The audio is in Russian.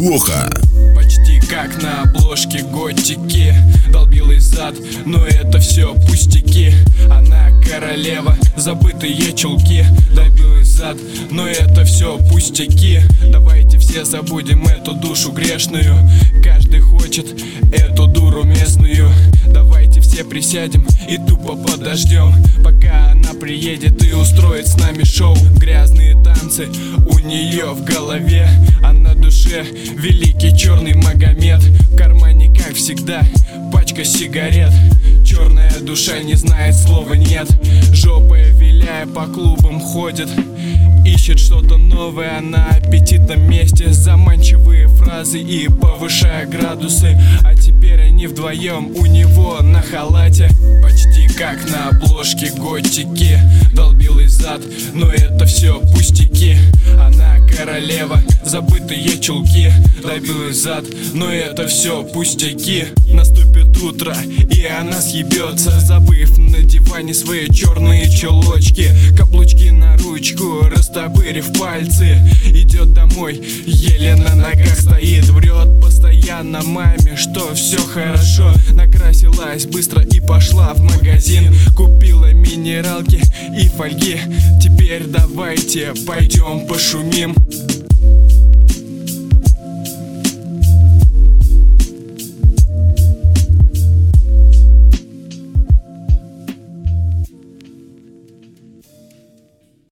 плохо. Почти как на обложке готики. Долбилый зад, но это все пустяки. Она королева, забытые чулки. Долбилый зад, но это все пустяки. Давайте все забудем эту душу грешную. Каждый хочет эту дуру местную. Давайте все присядем и тупо подождем, пока она приедет и устроит с нами шоу. Грязные танцы у нее в голове, а на душе великий черный Магомед. В кармане, как всегда, пачка сигарет. Черная душа не знает слова нет. Жопой виляя по клубам ходит, ищет что-то новое на аппетитном месте. Заманчивые фразы и повышая градусы. А теперь они вдвоем у него на халате. Почти как на обложке готики. Долбилый зад, но это все пустяки. Она королева, забытые чулки. Долбилый зад, но это все пустяки. Наступит утро, и она съебется, забыв на диване свои черные чулочки. Каблучки на ручку, растопырив пальцы. Идет домой, еле на ногах стоит. Врет постоянно маме, что все хорошо. Накрасилась быстро и пошла в магазин. Купила минералки и фольги. Теперь давайте пойдем пошумим.